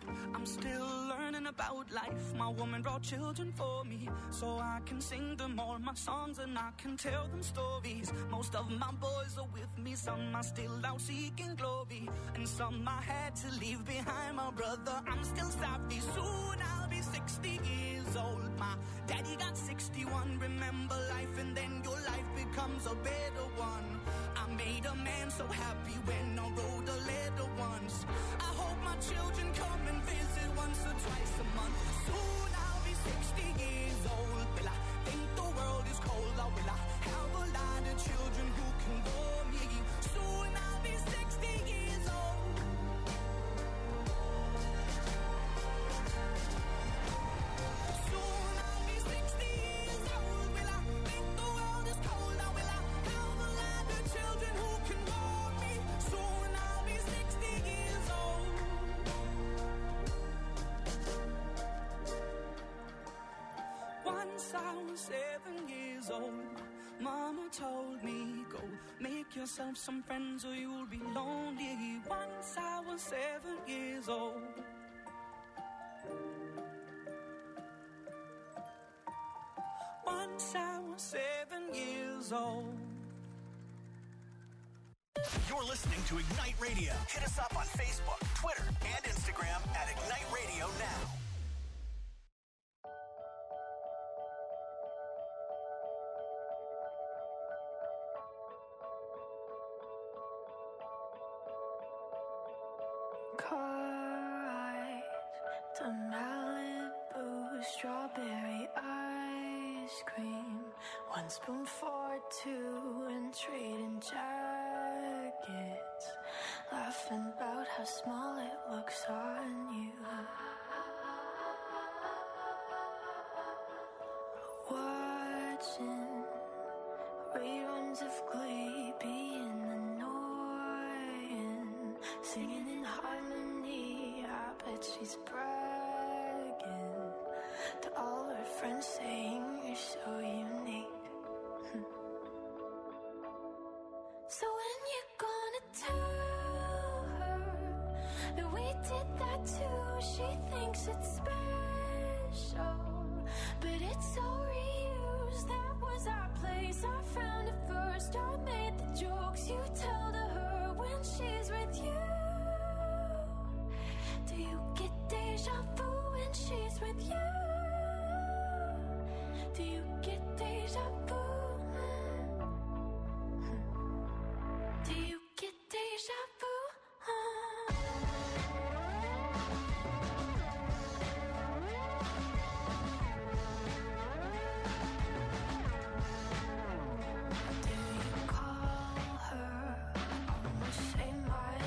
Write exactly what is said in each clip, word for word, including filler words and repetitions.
I'm still learning about life. My woman brought children for me, so I can sing them all my songs and I can tell them stories. Most of my boys are with me, some are still out seeking glory, and some I had to leave behind. My brother, I'm still savvy. Soon I'll be sixty years old. My daddy got sixty-one. Remember life and then your life becomes a better one. I made a man so happy when I wrote a letter once. I hope my children come and visit once or twice a month. Soon I'll be sixty years old. Will I think the world is cold, or will I have a lot of children who can bore me? Soon I'll be sixty years old. Soon I'll be sixty years old. Will I think the world is cold, or will I have a lot of children who can bore me? Soon I'll be sixty years old. Once I was seven years old. Mama told me, go make yourself some friends or you'll be lonely. Once I was seven years old. Once I was seven years old. You're listening to Ignite Radio. Hit us up on Facebook, Twitter, and Instagram at Ignite Radio Now. To Malibu strawberry ice cream, one spoon for two, and trading jackets, laughing about how small it looks on you. Watching reruns of Glee, being annoying, singing in harmony. I bet she's bragging to all her friends, saying you're so unique. So when you gonna tell her that we did that too? She thinks it's special, but it's so reused. That was our place, I found it first. I made the jokes you tell to her when she's with you. Do you get deja vu when she's with you? Do you get deja vu? Do you get deja vu? Do you call her? Almost say my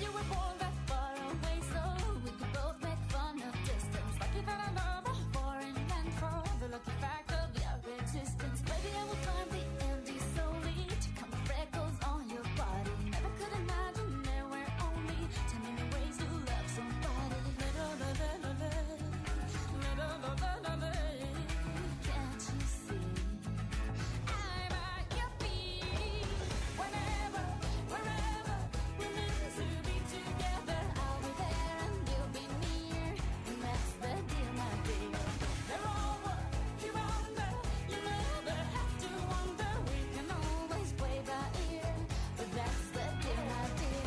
you were born that far away, so we could both make fun of distance. Lucky that I love a foreign land for the lucky fact of your existence. Maybe I will climb the Andes solely to come with freckles on your body. Never could imagine there were only ten million ways to love somebody. Little, little, little, little, little, little. Can't you see? I'm at your feet. Whenever, wherever we're meant to be together, I'll be there and you'll be near. And that's the deal, my dear. They're over, you're under. You never have to wonder. We can always play by ear. But that's the deal, my dear.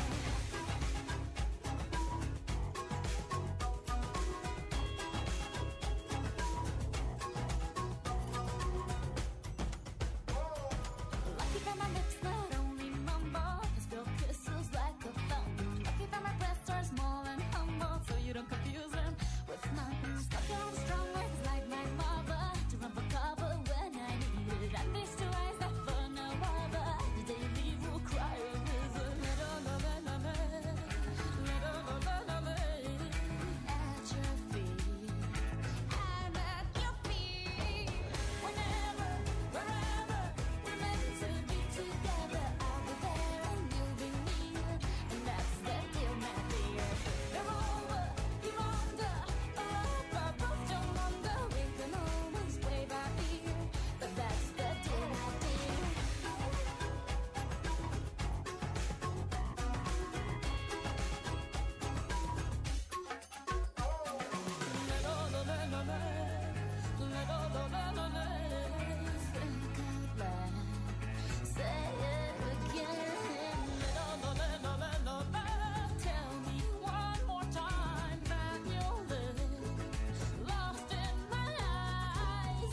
Lucky that my lips not only mumble, they spill kisses like a fountain. Lucky that my breasts are small and humble, so you don't confuse them with mountains. Lucky I'm strong legs like my mother, to run for cover when I need it. And these two eyes that for no other, the day you leave will cry a river. Little, little, little, little, little, little, at your feet. I'm at your feet. Whenever, wherever we're meant to be together, I'll be there and you'll be near. And that's the deal, my dear. They're over, you're under. Oh, I both don't wonder. We can always play by ear. But that's the deal, my dear. Say it again. Tell me one more time that you'll live lost in my eyes.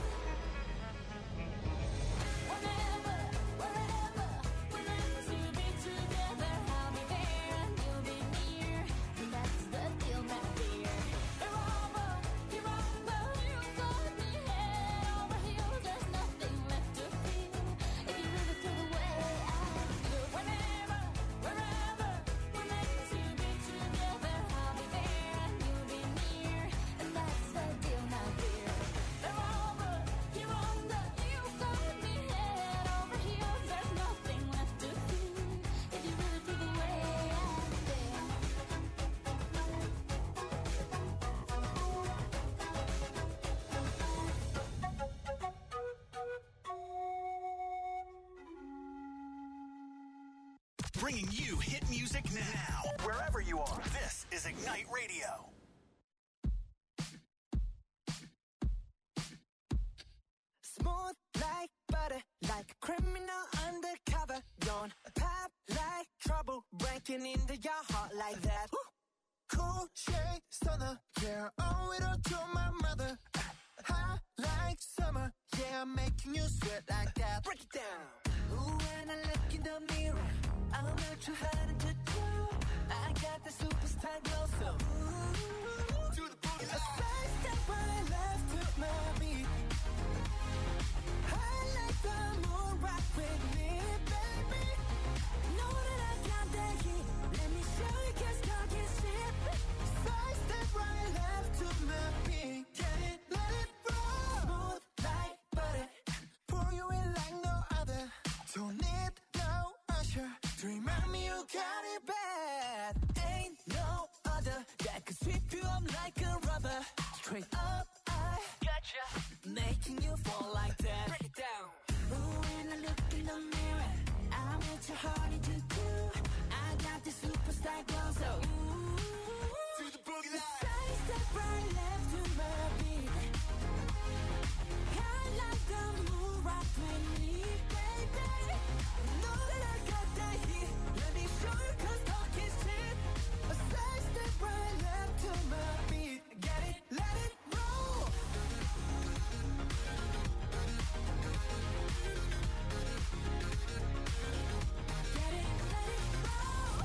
Whenever, wherever we're meant to be together, I'll be there and you'll be near. And that's the deal, my dear. They're over, you're under. You got me head over heels. There's nothing left to feel if you really feel the way I feel. Whenever, wherever we're meant to be together, I'll be there and you'll be near. And that's the deal, my dear. They're over, you're under. You got me head over heels. There's nothing left to feel if you really feel the way I feel. Bringing you hit music now. Wherever you are, this is Ignite Radio. Smooth like butter, like a criminal undercover. Don't pop like trouble, breaking into your heart like that. Cool shade stunner, yeah, owe it all to my mother. Hot like summer, yeah, I'm making you sweat like that. Break it down. Ooh, when I look in the mirror, I'm not too hard to do. I got the superstar glow, so ooh, do the boogie line. A side step right left to my beat. I like the moon rock with me, baby. Know that I got that heat. Let me show you, 'cause talk is cheap. Side step right left to my beat. Get it, let it roll. Smooth like butter, pour you in like no other. Don't need no usher to remind me you got it bad. Ain't no other that could sweep you up like a rubber. Straight up, I gotcha, making you fall like that. Break it down. Ooh, when I look in the mirror, I'm what you're hard to do. I got the superstar glow, so ooh, to the boogie line. Side step right left to my beat. I like the moon rock with me, baby. Know that I got that heat. Let me show you, 'cause talk is cheap. A side step right left to my beat. Get it, let it roll. Get it, let it roll.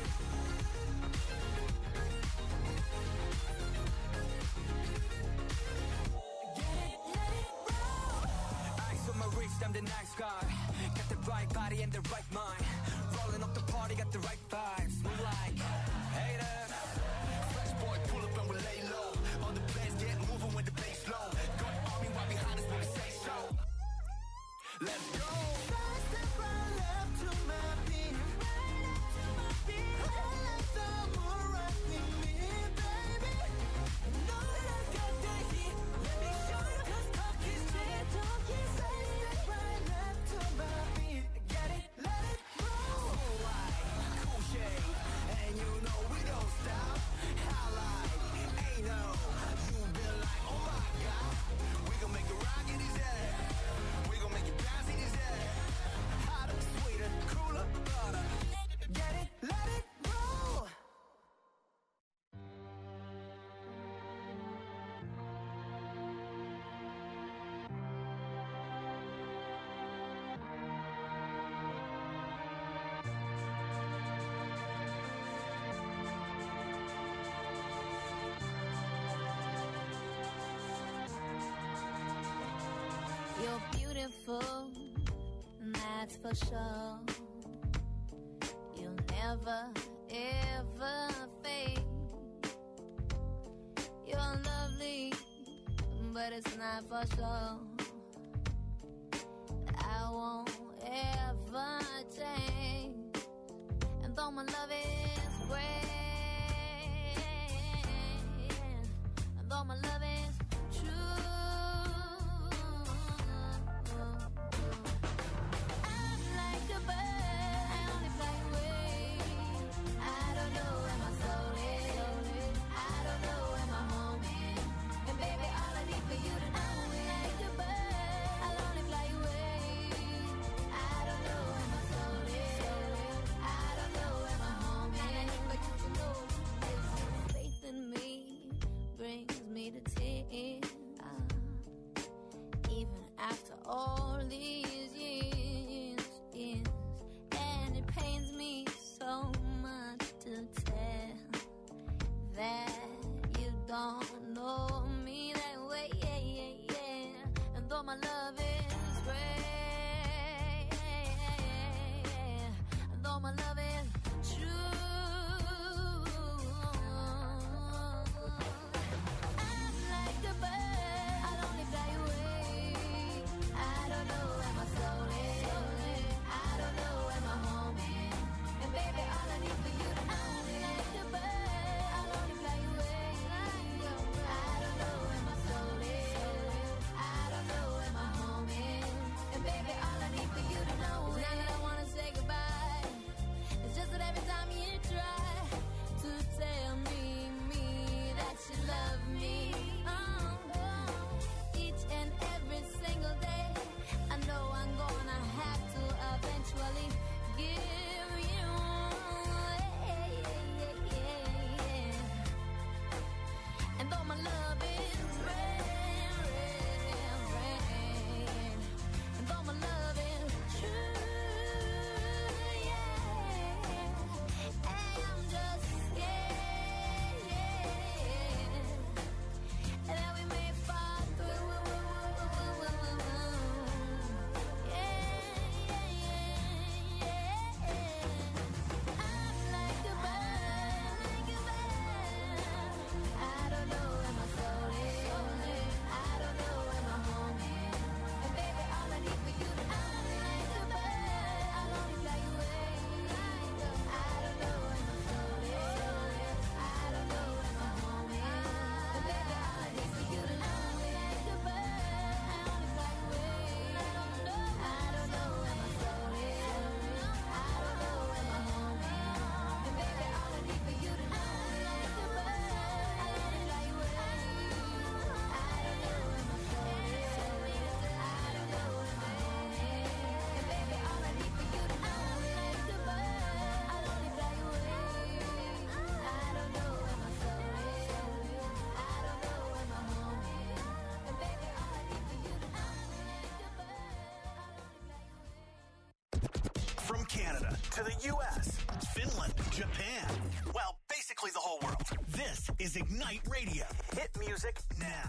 Get it, let it roll. Ice on my wrist, I'm the nice guy. Got the right body and the right mind. Rolling up the party, got the right vibes. Move like You're beautiful, that's for sure. You'll never, ever fade. You're lovely, but it's not for sure. I won't ever change. And though my love is great, and though my love is true, I'm like a bird, I only fly away. I don't know where my soul is, I don't know where my home is. And baby, all I need for you to know, I'm like a bird, I'll only fly away. I don't know where my soul is, I don't know where my home is. And I need for you to know, this faith in me brings me to tears. Even after all these years, years, and it pains me so much to tell that you don't know me that way, yeah, yeah, yeah. And though my love is great, and though my love is true, I'm like a bird, I'll only fly away. I don't know where my soul is, I don't know where my home is. And baby, all I need for you to know, I'm like a bird, I'll only fly away. I don't know where my soul is, I don't know where my home is. And baby, all I need for you to know is not that I wanna say goodbye. It's just that every time you try to tell me, me, that you love me, oh, each and every single day, I know I'm gonna have to eventually give you, yeah, yeah, yeah, yeah. And though my love is rare, rare, rare, and though my love is true, yeah, I'm just scared, yeah, that we may fall through, yeah, yeah, yeah, yeah. I'm like a bird, like a bird. I don't know where my soul is, I don't know where my home is. And baby, all I need for you to know, I'm like a bird, I'll only fly away. I don't know where my soul is, I don't know where my home is. And baby, all I need for you to know, I'm like a bird, I only fly away. I don't know, I don't know where my soul is, I don't know where my home is. And baby, all I need for you to know, I'm like a bird, I only fly away. I don't know where my soul is, I don't know where my home is. And baby, all I need for you to know, I'm like a bird, I'll only fly away. I don't know where my soul is, I don't know where my home is. And baby, all I need for you to know, I'm like a bird, I'll only fly away. From Canada to the U S, Finland, Japan, well, basically the whole world. This is Ignite Radio. Hit music now.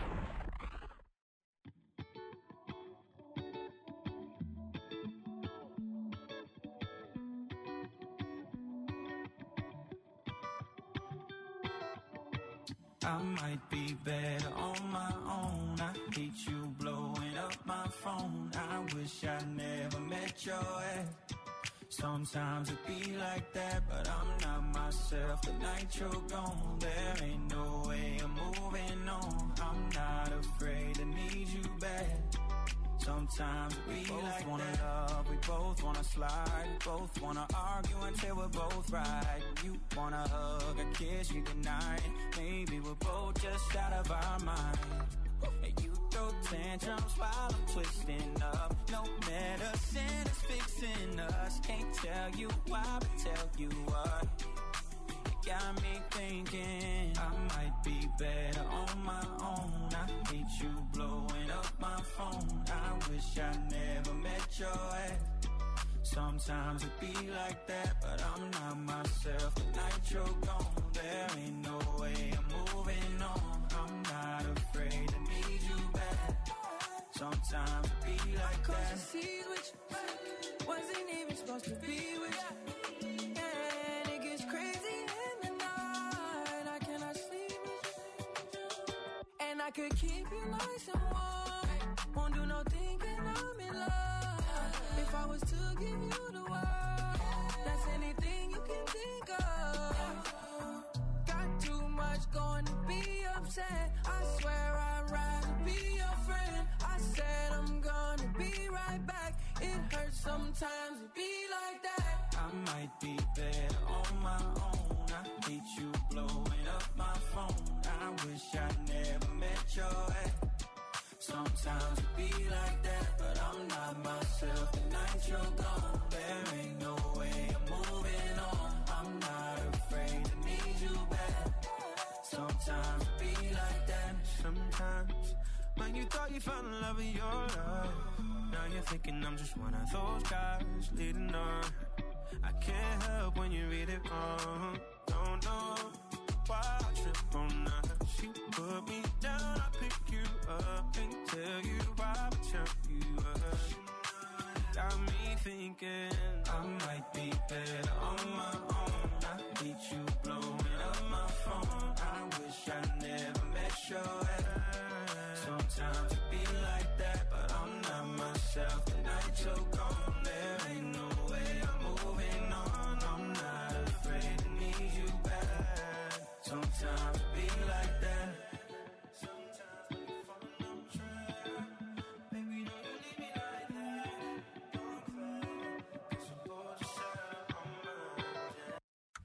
I might be better on my own. I hate you blowing up my phone. I wish I never met your ex. Sometimes it be like that, but I'm not myself. The night you're gone, there ain't no way I'm moving on. I'm not afraid to need you back. Sometimes we both like wanna that. Love, we both wanna slide, we both wanna argue until we're both right. You wanna hug and kiss me goodnight. Maybe we're both just out of our mind. And you throw tantrums while I'm twisting up. No medicine is fixing us. Can't tell you why, but tell you what. It got me thinking I might be better on my own. I hate you blowing up my phone. I wish I never met your ex. Sometimes it be like that, but I'm not myself. The night you're gone, there ain't no way I'm moving on. I'm not afraid to need you back. Sometimes it fantasies with you. Wasn't even supposed to be with you. And it gets crazy in the night. I cannot sleep with you. And I could keep you nice and warm. Won't do no thinking I'm in love. If I was to give you the world, that's anything you can think of. Got too much going to be upset. I swear I'd rather be your friend. I said I'm gonna be right back. It hurts sometimes to be like that. I might be better on my own. I hate you blowing up my phone. I wish I never met your ex. Sometimes it be like that, but I'm not myself. The night you're gone, there ain't no way I'm moving on. I'm not afraid to need you back. Sometimes it be like that. Sometimes when you thought you found the love of your life, now you're thinking I'm just one of those guys leading on. I can't help when you read it wrong. Don't know why I trip on that. She put me down, I pick you up and tell you why I turn you up. Got me thinking I might be better on my own. I hate you blowing up my phone. I wish I never met your ex. Sometimes it be like that, but I'm not myself. The night you're gone, there ain't no way I'm moving on. I'm not afraid to need you back. Sometimes it be like that. Sometimes when you fall on track, baby, don't you leave me like that. Don't cry, 'cause you both just sat on my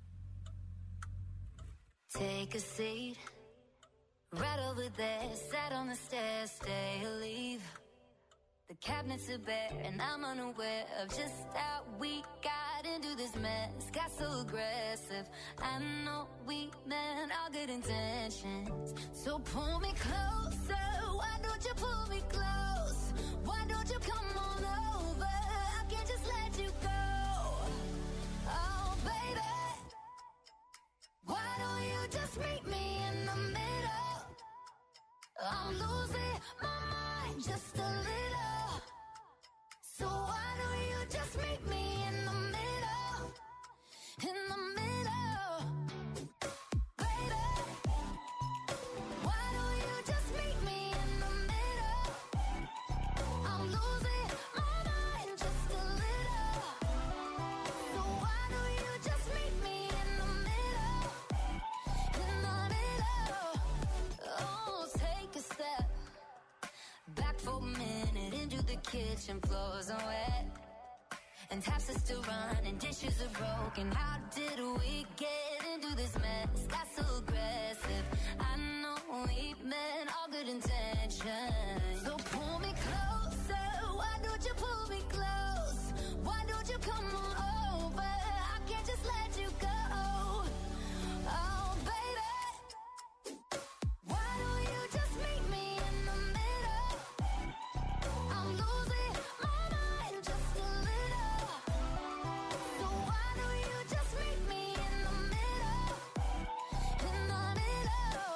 Take a seat, right over there, sat on the stairs, stay or leave. The cabinets are bare and I'm unaware of just how we got into this mess. Got so aggressive, I know we meant all good intentions. So pull me closer, why don't you pull me close? Why don't you come on over, I can't just let you go. Oh baby, why don't you just meet me in the middle? I'm losing my mind just a little. So why don't you just meet me in the middle? In the middle. Baby, why don't you just meet me in the middle? I'm losing my mind just a little. So why don't you just meet me in the middle? In the middle. Oh, take a step back for a minute into the kitchen, floors are wet and taps are still running, dishes are broken. How did we get into this mess? Got so aggressive, I know we meant all good intentions. So pull me closer, why don't you pull me close? Why don't you come on over, I can't just let you go. Oh baby, why don't you just meet me in the middle? I'm losing my mind just a little. So why don't you just meet me in the middle? In the middle.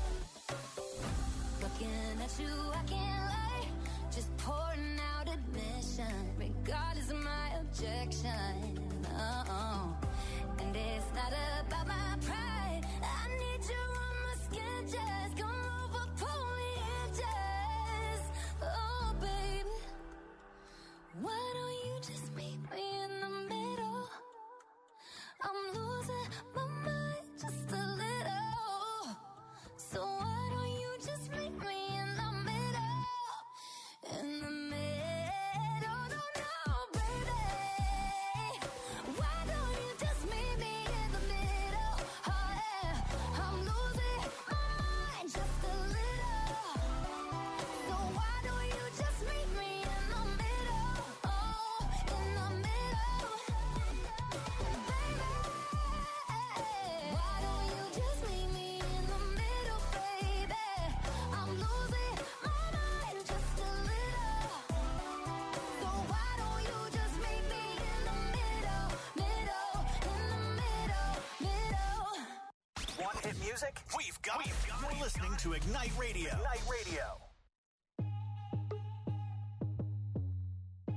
Looking at you, I can't lie. Just pouring out admission, regardless of my objection. Oh, and it's not about my pride. I need you on my skin, just come over, pull me in, just. Oh, baby, why don't you just meet me in the middle? I'm losing my mind just a little. So why don't you just meet me in the middle? In the middle, no, no, baby. Why don't you just meet me in the middle? Oh yeah, I'm losing my mind just a little. So why don't you just meet me in the middle? Oh, in the middle, baby. Why don't you just meet me in the middle, baby? I'm losing my mind just a little. So why don't you just meet me in the middle, middle, in the middle, middle. Want hit music? We've got it. You're listening to Ignite Radio. Ignite Radio.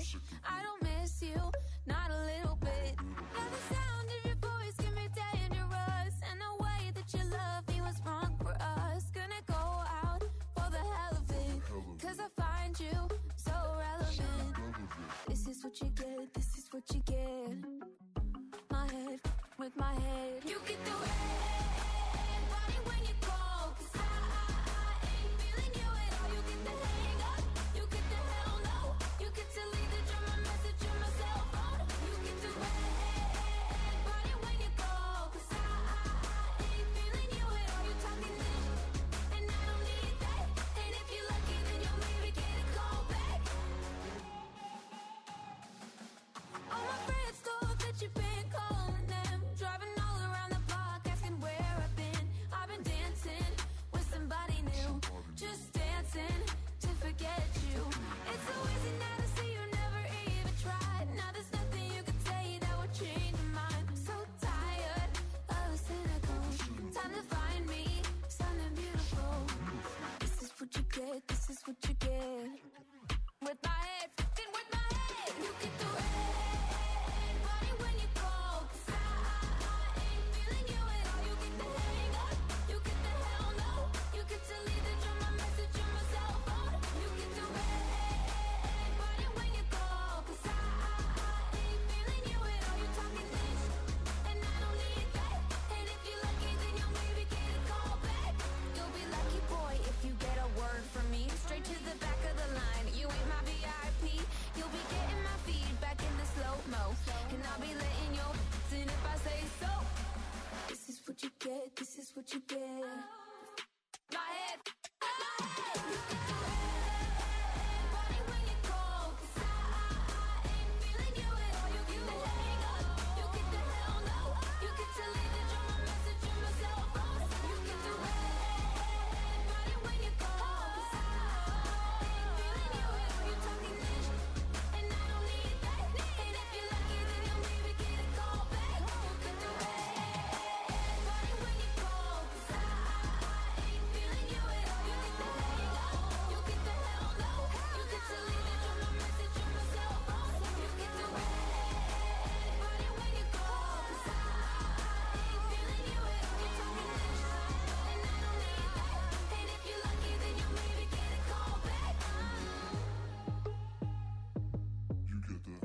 it. I don't miss you, not a little bit. Yeah, the sound of your voice can be dangerous, and the way that you love me was wrong for us. Gonna go out for the hell of it, cause I find you so relevant. This is what you get, this is what you get. My head with my head. You get the red body when you call, cause I, I, I ain't feeling you at all. You get the hang up, you get the hell no. You get to leave the drum, my message on my cell phone. You get the red body when you call, cause I, I, I ain't feeling you at all. You talking this, and I don't need that. And if you're lucky, then you'll maybe get a call back. All my friends thought that you've been calling them, driving all around the block, asking where I've been. I've been dancing with somebody new, just dancing to forget you. It's so easy now to see you never even tried. Now there's nothing you can say that would change your mind. I'm so tired of the cynical. Time to find me something beautiful. This is what you get, this is what you get. With my head, fucking with my head. You get the red body when you call, cause I, I, I ain't feeling you at all. You get the hang up, you get the hell no. You get to leave the drum, my message on my cell phone. You get the red body when you call, cause I, I, I ain't feeling you at all. You talking this, and I don't need that. And if you're lucky, then you'll maybe get a call back. You'll be lucky, boy, if you get a word from me. Straight to the back of the line, you ain't my V I P. You'll be getting my feedback in the slow-mo, and I'll be letting you in if I say so. This is what you get, this is what you get. My head, my head. You get the red body when you call, cause I, I, I ain't feeling you at all. You get the hang up, you get the hell no. You get to leave the drum, my message on my cell phone. You get the red body when you call, cause I, I ain't feeling you at all. You talking this, and I don't need that. And if you're lucky, then you'll maybe get a call back. You get the red body when you call, cause I, I ain't feeling you at all. You get the hang up, you get the hell no. You get to leave the drum, my message on my cell phone. You get the red body when you call, cause I, I ain't feeling you at all. You talking this, and I don't need that. And if you're lucky, then you'll maybe get a call back. You get that.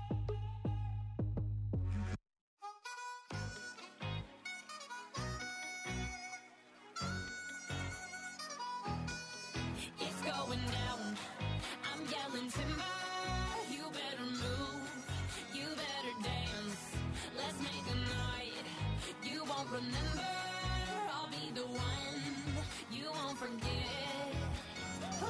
It's going down. I'm yelling timber. You better move. You better dance. Let's make a night you won't remember. I'll be the one you won't forget. Ooh,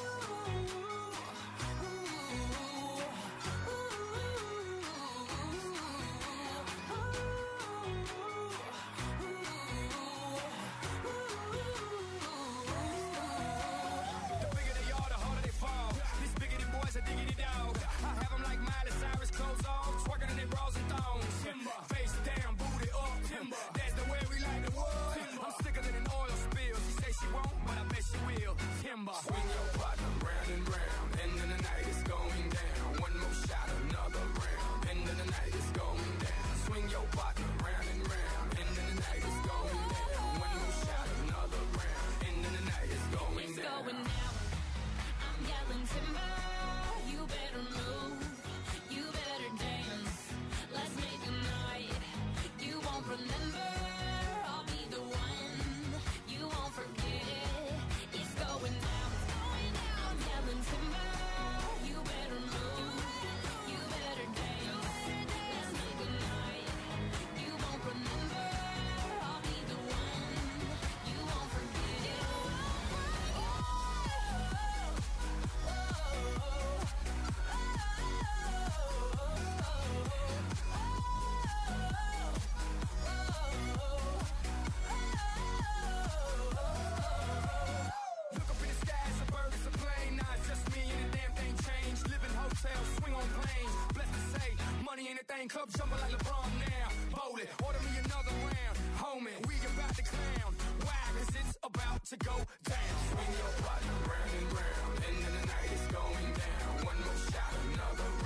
The bigger they are, the harder they fall. These biggity boys are diggity dog. I have them like Miley Cyrus, clothes off, twerking in their bras and thongs. Timber. Face down, booty up. Timber. That's the way we like the wood. I'm sicker than an oil spill. She say she won't, but I bet she will. Timber. Swing your partner round and round. End of the night is going down. One more shot, another round. End of the night is going down. Swing your partner round and round. End of the night is going down. One more shot, another round. End of the night is going it's down. going down. I'm yelling timber. You better move. You better dance. Let's make a night you won't remember. I'll be the one you won't forget. It's going down. I'm yelling timber. You better move. You better dance. Let's make a night you won't remember. I'll be the one you won't forget. Look up in the sky, it's a bird, it's a plane. Nah, it's just me and the damn thing changed. Live in hotels, swing on planes. Blessed to say, money ain't a thing. Club jumping like LeBron now. Bowl it, order me another round. Homie, we about to clown. Why? Cause it's about to go down. Swing your partner round and round. End of the night is going down. One more shot, another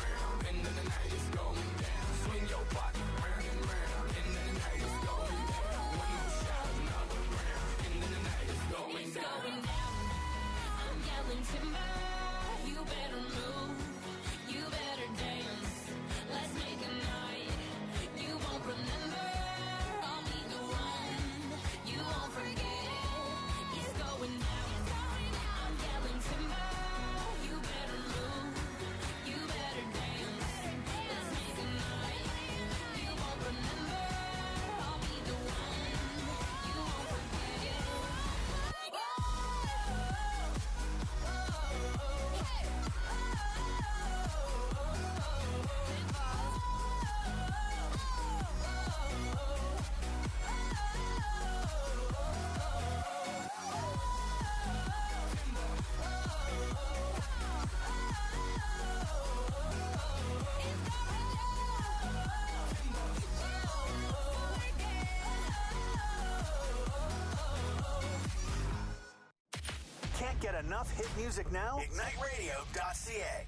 enough hit music now? ignite radio dot c a.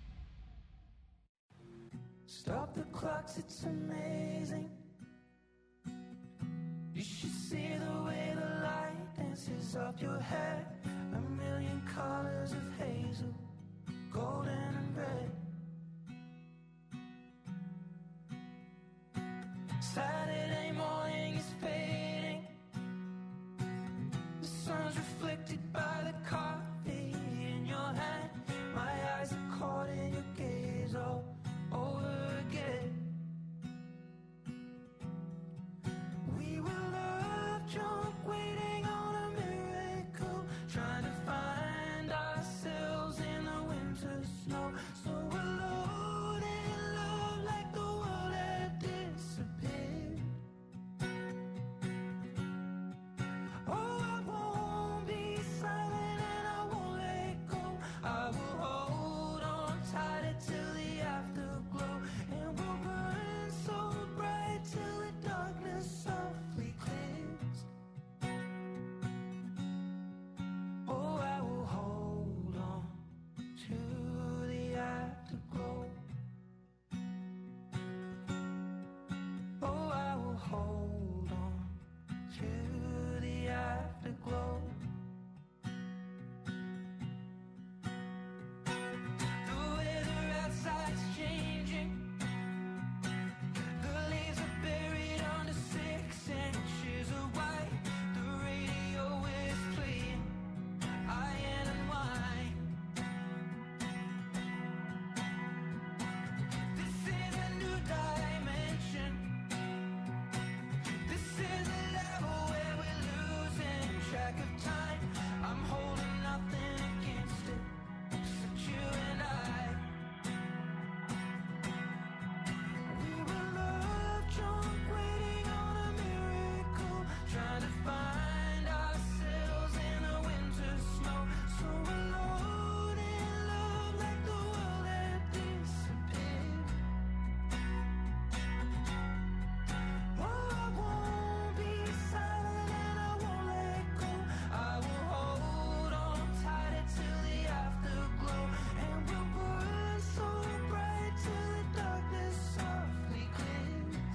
Stop the clocks, it's amazing. You should see the way the light dances up your hair. A million colors of hazel, golden and red. Saturday morning is fading. The sun's reflected by the coffee in your hand. My eyes are caught in your gaze all over again. We were love drunk, waiting on a miracle, trying to find ourselves in the winter snow. So alone in love, like the world had disappeared. Oh, I won't be silent and I won't let go. I will hold on tighter till the afterglow, and we'll burn so bright till the darkness softly clears. Oh, I will hold on to the afterglow. Oh, I will hold on to the afterglow. The weather outside's changing. The leaves are buried under six inches of white. The radio is playing iron and wine. This is a new dimension. This is a level where we're losing track of time. I'm holding nothing against it, except you and I. We were love drunk, waiting on a miracle, trying to find ourselves in the winter snow. So alone in love, like the world had disappeared. Oh, I won't be silent and I won't let go. I will hold on tighter till the afterglow, and we'll burn so bright till the darkness softly clears.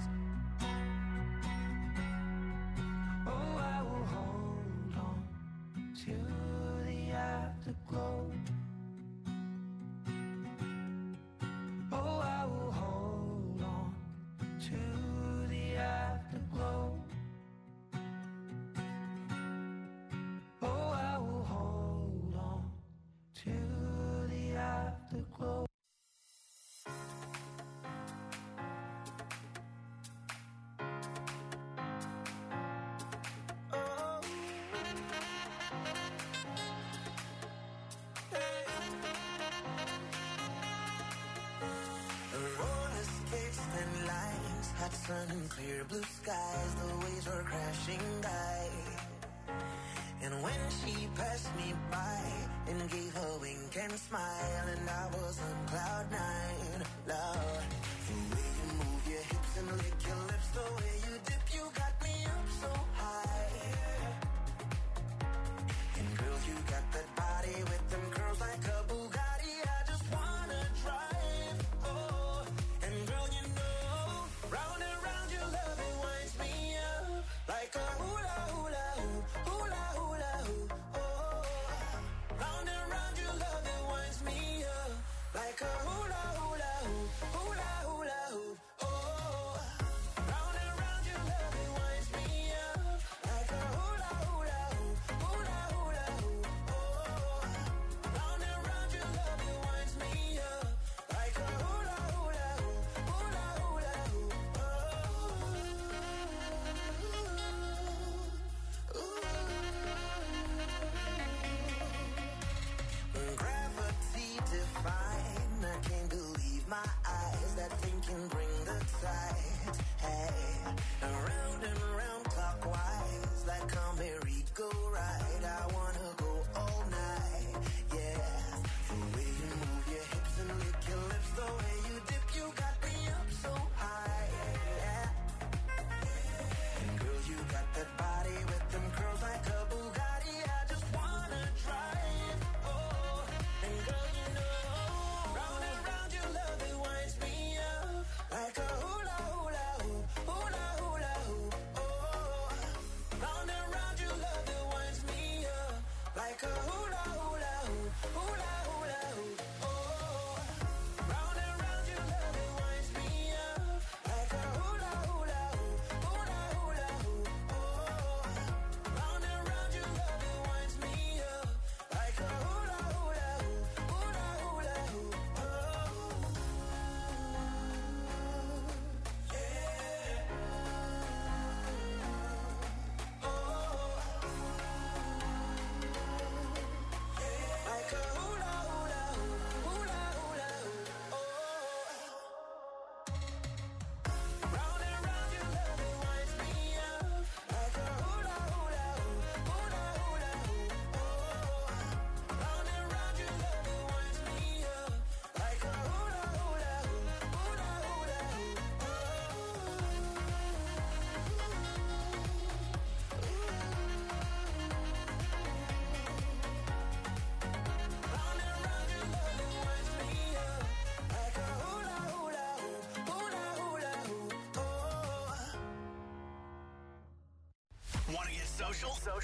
Oh, I will hold on to the afterglow. Oh, I will hold on to the afterglow. Oh, I will hold on to the afterglow. Roller skates, thin lines, hot sun and clear blue skies. The waves were crashing by, and when she passed me by and gave a wink and smile, and I was on cloud nine. Lord, the way you move your hips and lick your lips, the way you dip, you got me up so high. And girl, you got that body with them curls like a Bugatti. I just wanna drive. Oh, and girl, you know, round and round your love, it winds me up like a hula hula hoop, hula hula hoop. Oh, round and round your love, it winds me up like a hula hula hoop, hula hula hoop. Oh, round and round your love, it winds me up like a hula hula hoop, hula hula hoop. Oh, round and round your love, it winds me up like a hula hula hoop, hula hula hoop. Oh, gravity define. I can't believe my eyes. That thing can bring the tides. Hey, around and around clockwise, like a merry-go-round. I wanna go all night. Yeah, the way you move your hips and lick your lips, the way you dip, you got me up so high. Yeah. And girl, you got that body with them curls like a Bugatti. I just wanna drive.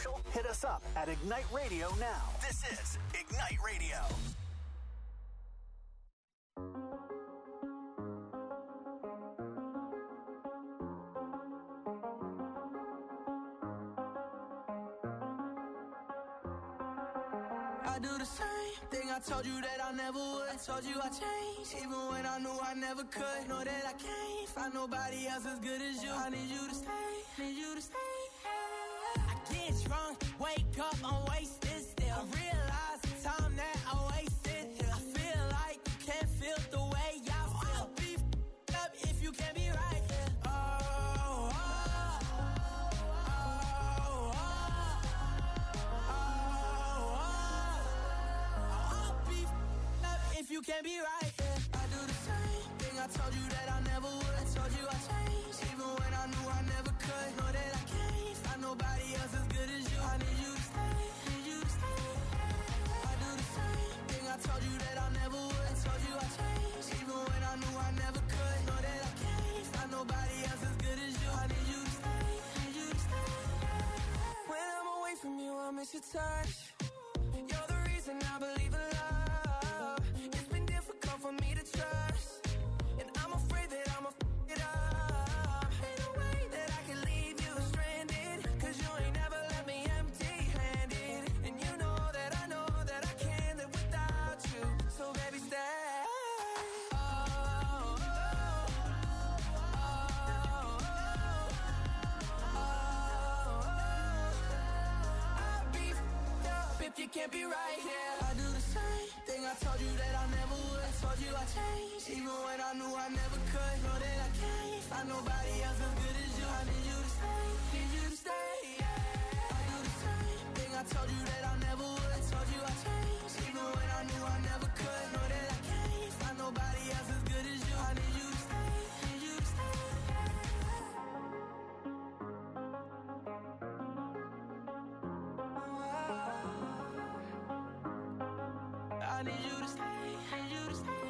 social? Hit us up at Ignite Radio now. This is Ignite Radio. I do the same thing I told you that I never would. I told you I changed, even when I knew I never could. Know that I can't find nobody else as good as you. I need you to stay, need you to stay. I get drunk, wake up, I'm wasted still. I realize the time that I wasted here. I feel like you can't feel the way I feel. I'll be f***ed up if you can't be right here. Oh, oh, oh, oh, oh. I'll be f***ed up if you can't be right here. I do the same thing I told you that I never would. I told you I changed, even when I knew I never could. Know that I can't find nobody else as good as you. I need you to stay, need you to stay. I do the same thing I told you that I never would. I told you I changed, even when I knew I never could. Know that I can't find nobody else as good as you. I need you to stay, need you to stay. When I'm away from you, I miss your touch. You're the reason I believe in love. It's been difficult for me to trust, and I'm afraid that I'ma f*** it up. Ain't no way that I can leave you stranded, 'cause you ain't never left me empty-handed. And you know that I know that I can't live without you. So baby, stay. Oh, oh, oh, oh, oh. I'll be f***ed up if you can't be right here. I do the same thing I told you that I never would. I told you I changed, even when I knew I never could. Know that I can't find nobody else as good as you. I need you to stay, need you to stay. I do the same thing I told you that I never would. I told you I changed, even when I knew I never could. Know that I can't find nobody else as good as you. I need you to stay, need you to stay. I need you to stay, need you to stay.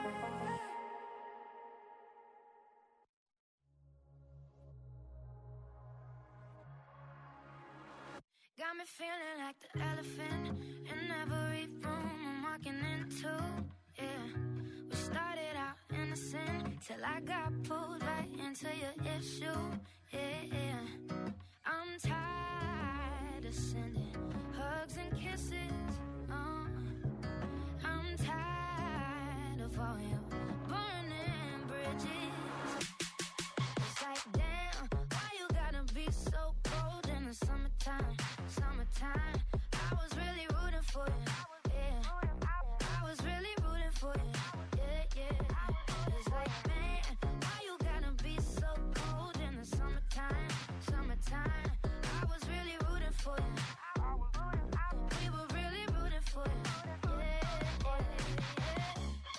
Got me feeling like the elephant in every room I'm walking into. Yeah, we started out innocent till I got pulled right into your issue. Yeah, yeah. I'm tired of sending hugs and kisses. Uh, I'm tired of all your burning bridges. It's like, damn, why you gotta be so cold in the summertime? Summertime, I was really rooting for you. Yeah, I was really rooting for you. Yeah, yeah. It's like, man, why you gotta be so cold in the summertime? Summertime, I was really rooting for you. We were really rooting for you. Yeah, yeah, yeah.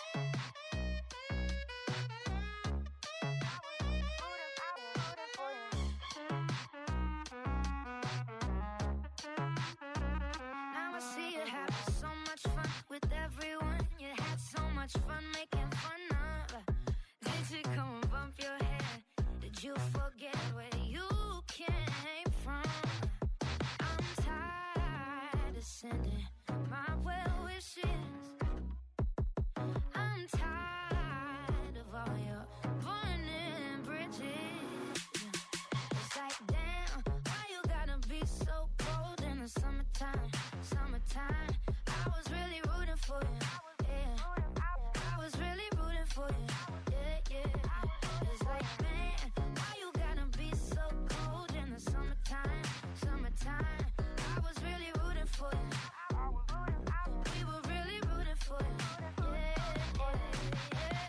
Now I see you having so much fun with everyone. You had so much fun making fun of. Did you come and bump your head? Did you forget where you came from? I'm tired of sending my well wishes. I'm tired of all your burning bridges. It's like, damn, why you gotta be so cold in the summertime? Summertime, I was really rooting for you. Yeah, I was really rooting for you. Yeah, yeah. It's like, man, why you gotta be so cold in the summertime? Summertime, I was really rooting for you. We were really rooting for you. Yeah, yeah, yeah.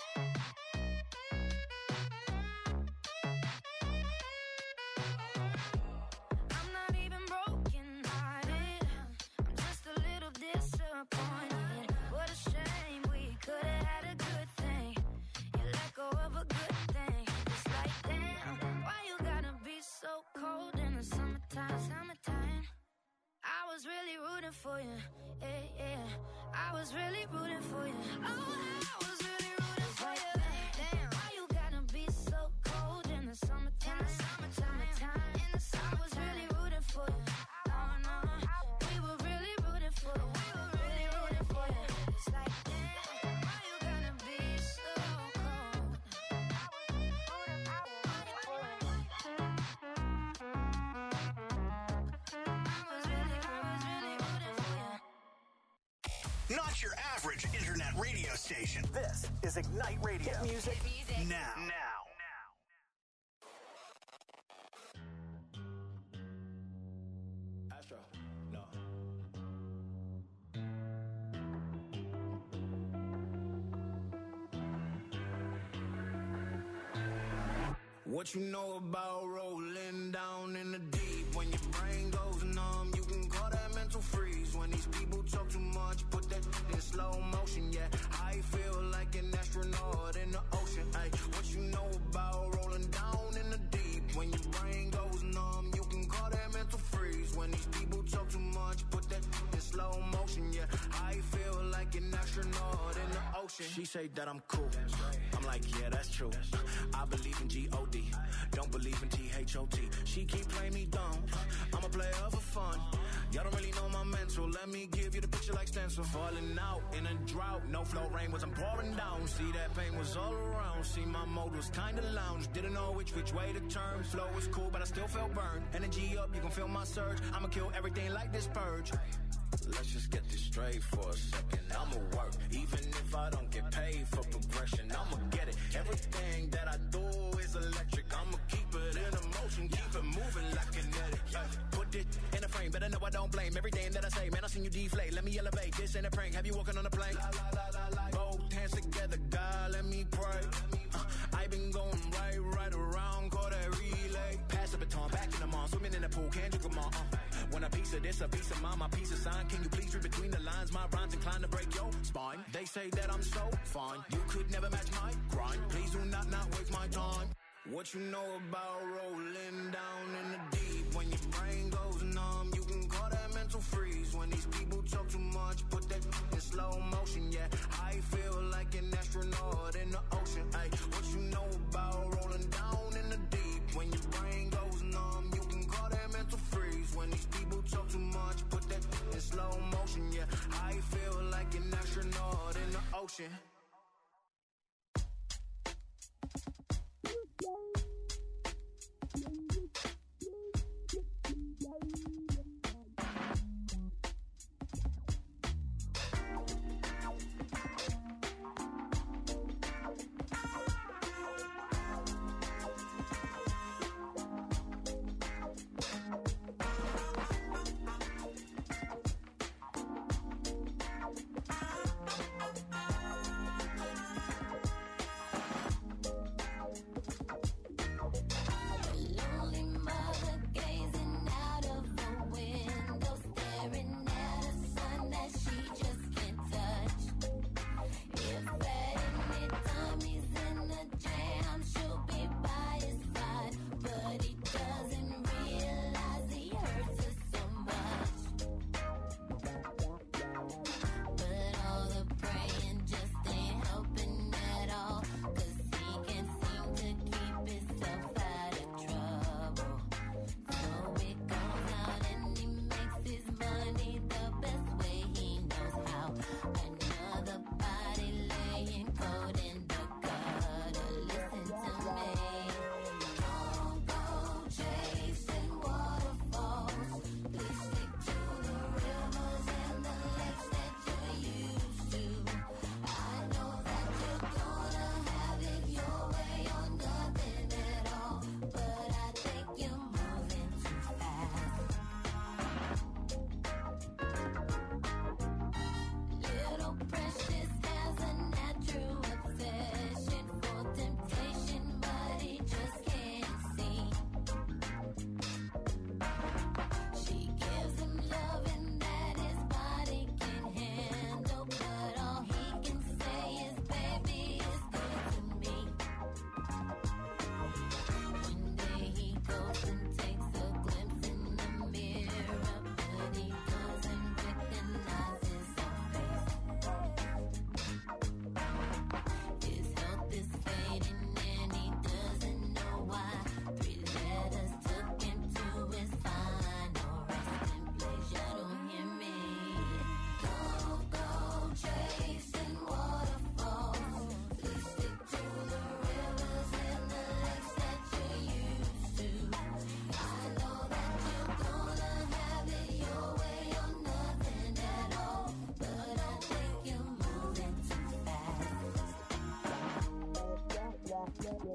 I'm not even broken hearted. I'm just a little disappointed. What a shame, we could have had a good thing. You let go of a good thing. It's like, damn, why you gotta be so cold in the summertime? Summertime, I was really rooting for you. Yeah, yeah, I was really rooting for you. Oh, I was really rooting for you. Damn, why you gotta be so cold in the summertime? Summertime, in the summer, I was really rooting for you. Not your average internet radio station. This is Ignite Radio. Hit music, Hit music. now. Now. Astro, no. What you know about rolling down in the deep? When your brain goes numb, you can call that mental freeze. When these people talk too much, put that in slow motion, yeah. I feel like an astronaut in the ocean, ay. What you know about rolling down in the deep? When your brain goes numb, you can call that mental freeze. When these people talk too much, put that in slow motion, yeah. I feel like an astronaut in the ocean. She say that I'm cool. I'm like, yeah, that's true. I believe in G O D. Don't believe in T H O T. She keep playing me dumb. I'm a player for fun. Y'all don't really know my mental. Let me give you the picture like stencil. Falling out in a drought. No flow rain was I'm pouring down. See that pain was all around. See my mode was kinda lounge. Didn't know which which way to turn. Flow was cool, but I still felt burned. Energy up, you can feel my surge. I'ma kill everything like this purge. Let's just get this straight for a second. I'ma work, even if I don't get paid for progression. I'ma get it. Everything that I do is electric. I'ma keep it in motion, keep it moving like kinetic. Yeah. Put it in a frame, better know I don't blame everything that I say. Man, I seen you deflate. Let me elevate. This ain't a prank. Have you walking on a plane? La, la, la, la, la. Both hands together, God, let me pray. Uh, I been going right, right around, call that relay. Pass the baton, back in the mall, swimming in the pool, can't drink them all. Uh. When a piece of this, a piece of mine, my piece of sign. Can you please read between the lines? My rhymes inclined to break your spine. They say that I'm so fine. You could never match my grind. Please do not not waste my time. What you know about rolling down in the deep? When your brain goes numb, you can call that mental freeze. When these people talk too much, put that in slow motion, yeah. I feel like an astronaut in the ocean, ay. What you know about rolling down in the deep? When your brain goes numb, you can call that mental freeze. When these people talk too much, put that in slow motion, yeah. I feel like an astronaut in the ocean.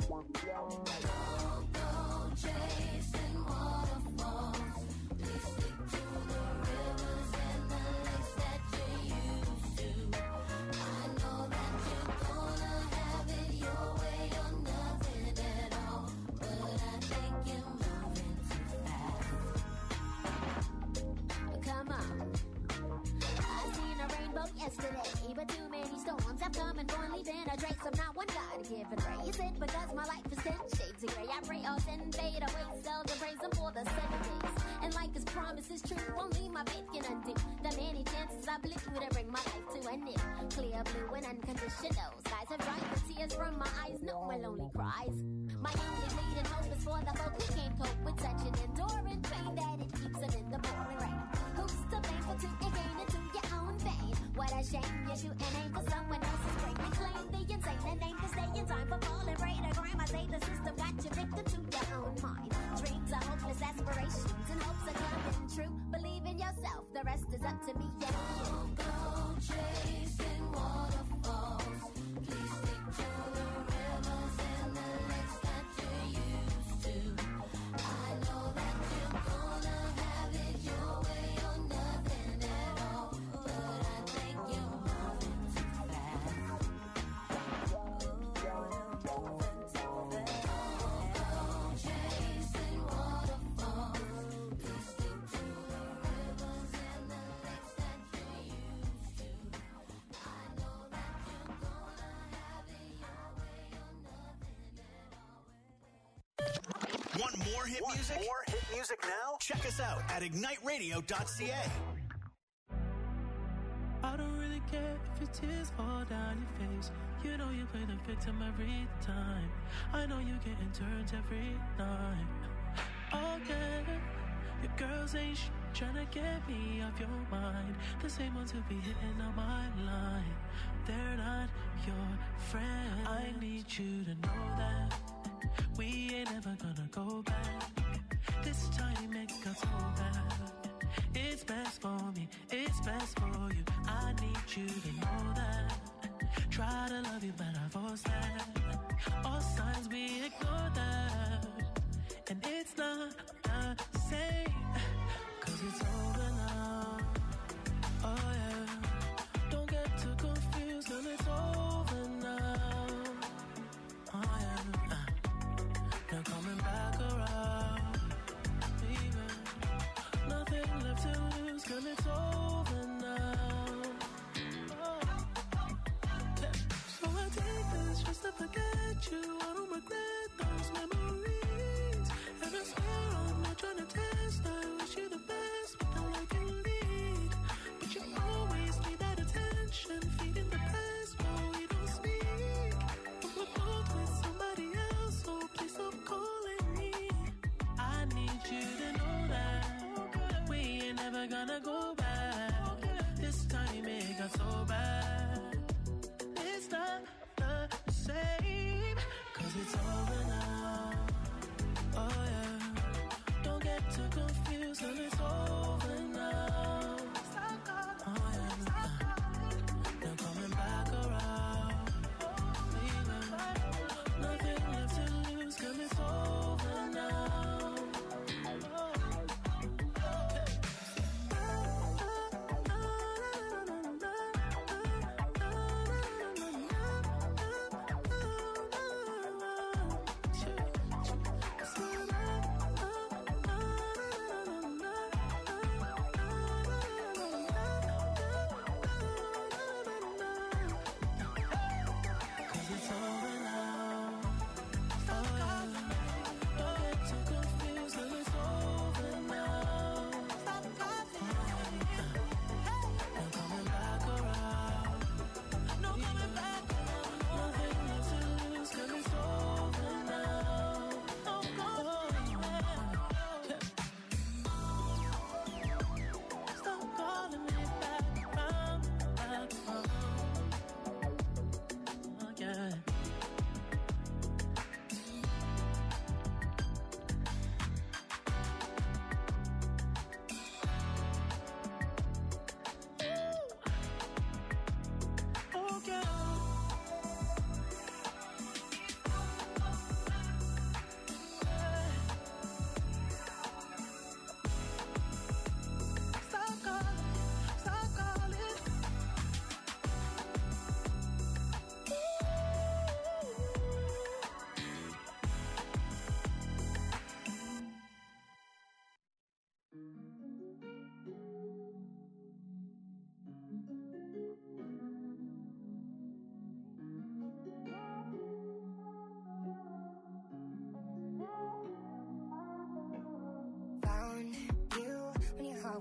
Don't go chasing waterfalls. Please stick to the rivers and the lakes that you used to. I know that you're gonna have it your way or nothing at all, but I think you're moving too fast. Come on. I seen a rainbow yesterday, but too many storms have come and gone, leaving a trace of not one God-given ray. Is it because my life is ten shades of gray? I pray all sin fade away, seldom praise him for the seven days. And like his promise is true, only my faith can undo the many chances I blew to bring my life to an end. Clear blue and unconditional skies have dried the tears from my eyes, no more lonely cries. My only bleeding hope is for the folk who can't cope with such an enduring pain that it keeps them in the pouring rain. Who's to blame for taking gain into your own vein? What a shame you shoot and aim for someone else's brain. You claim the insane and aim to stay in time for falling prey to crime. I say the system got you victim to your own mind. Dreams are hopeless aspirations and hopes are coming true. Believe in yourself, the rest is up to me and you. Don't go chasing waterfalls. Please stick to the rivers and the lakes that you used to. I know that you're gonna have it your way or nothing at all, but I think you're moving too fast. Chasing waterfalls. Please stick to the rivers and the lakes that you used to. I know that you're gonna have it your way or nothing at all. Want more hit Want music? more hit music now? Check us out at ignite radio dot c a. I don't really care if your tears fall down your face. You know you play the victim every time. I know you getting turns every night. Okay, your girls ain't sh- trying to get me off your mind. The same ones who be hitting on my line. They're not your friend. I need you to know that we ain't ever gonna go back. This time it got so bad. It's best for me, it's best for you. I need you to know that. Try to love you, but I force that. All signs we ignore that. And it's not the same, cause it's over now. Oh yeah, don't get too confused, cause it's over now. Oh yeah, uh, they're coming back around. Baby, nothing left to lose, cause it's over now. Oh. Yeah. So I take this just to forget you. I don't regret those memories. And I swear I'm not trying to test. I wish you the best, but all I can lead. But you always need that attention, feeding the past while we don't speak. But we're both with somebody else, so please stop calling me. I need you to know that we ain't never gonna go back. This time it got so bad. It's not the same, cause it's over now. Oh yeah, don't get too confused, cause it's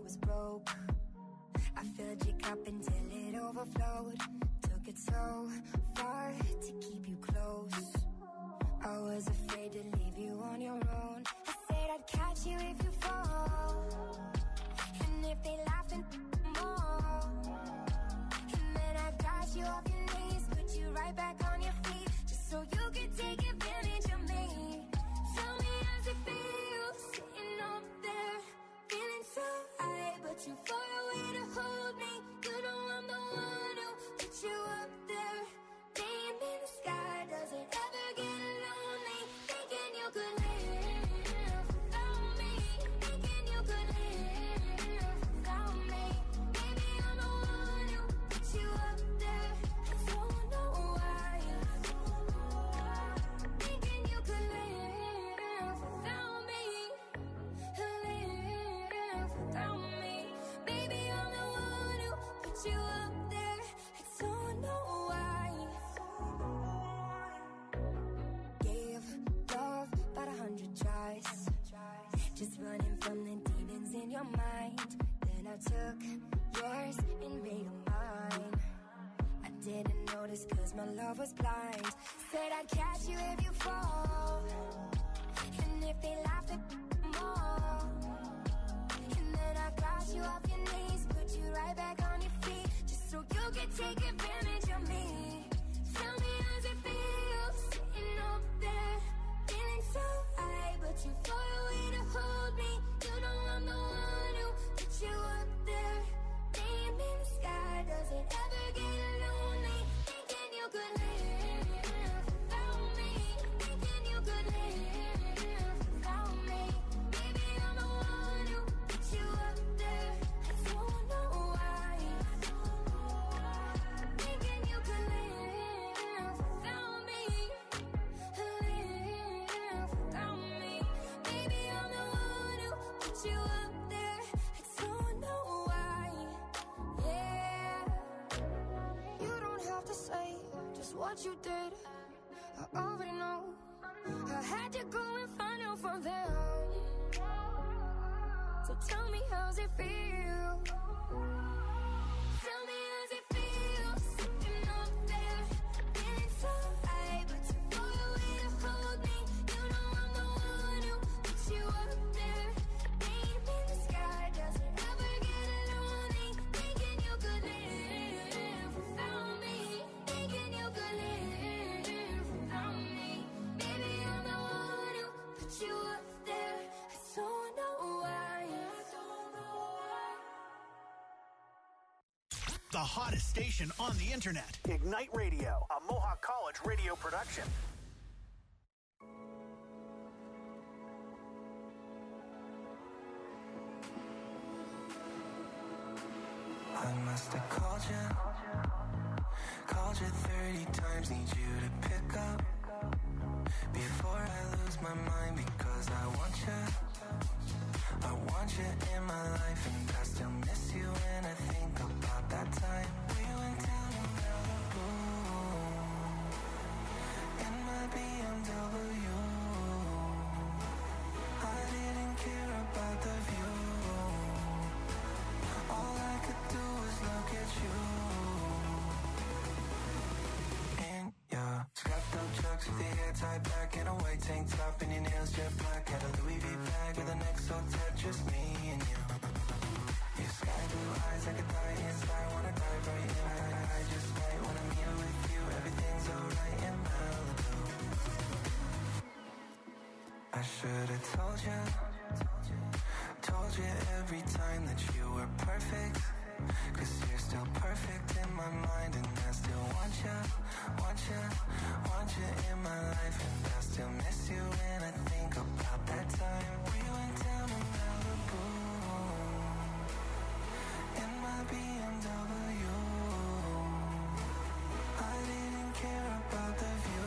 was broke. I filled your cup until it overflowed. Took it so far to keep you close. I was afraid to leave you on your own. I said I'd catch you if you fall. And if they laugh and more. And then I got you off your knees, put you right back on your feet, just so you could take advantage of me. Tell me how's it feel, sitting up there, feeling so high, but too far away to hold me. You know I'm the one who put you up there. Name in the sky, does it ever get lonely? Thinking you could live without me. Thinking you could live without me. Maybe I'm the one who put you up there. I don't know why. Thinking you could live without me. Live without me. Baby, I'm the one who put you up there. I don't know why. Gave love about a hundred tries, just running from the demons in your mind. Then I took yours and made them mine. I didn't notice cause my love was blind. Said I'd catch you if you fall. And if they laughed at more. And then I got you off your knees, put you right back on your feet, just so you could take advantage of me. Tell me how's it feel, sitting up there, feeling so high, but too far away to hold me. You know I'm the one who put you up there. Name in the sky, does it ever get lonely? Thinking you could live without me. Thinking you could live without me. Baby, I'm the one who put you up there. I don't know why. Thinking you could live without me. Live without me. Baby, I'm the one who put you up there. I don't know why. Yeah. You don't have to say just what you did. I already know. I had to go and find out from them. So tell me how's it feel? Tell me how's it feel, sitting up there, feeling so high, but too far away to hold me. You know I'm the one who put you up there. Name in the sky, does it ever get lonely? Thinking you could live without me. Thinking you could live without me. Baby, I'm the one who put you up there. I don't know why. I don't know why. The hottest station on the internet. Ignite Radio, a Mohawk College radio production. I must have called you, called you thirty times, need you to pick up before I lose my mind, because I want you, I want you in my life, and I still miss you when I think about that time we went down in Malibu in my B M W. I didn't care about the view. All I could do was look at you. In your scuffed up chucks with your hair tied back and a white tank top and your nails jet black. Had a Louis V bag with a neck so tight, just me and you. Your sky blue eyes like a die inside, wanna dive right in. I, I, I just might when I'm here with you, everything's alright in Malibu. I should've told you, told you every time that you were perfect, cause you're still perfect in my mind, and I still want you, want you, want you in my life, and I still miss you when I think about that time we went down to Malibu in my B M W. I didn't care about the view.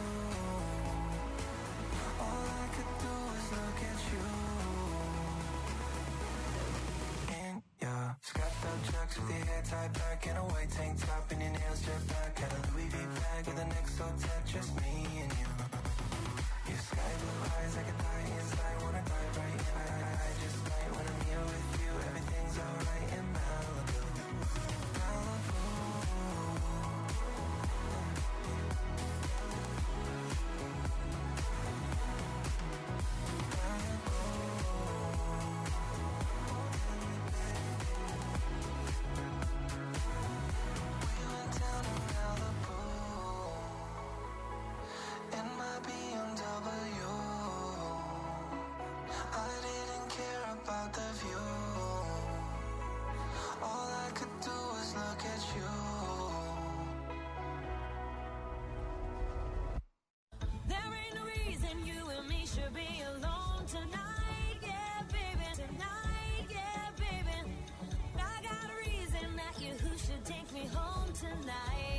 All I could do was look at you. In your scuffed up chucks with your hair tied back and a white tank top and your nails jet black. Had a Louis V bag with a neck so tight. tonight.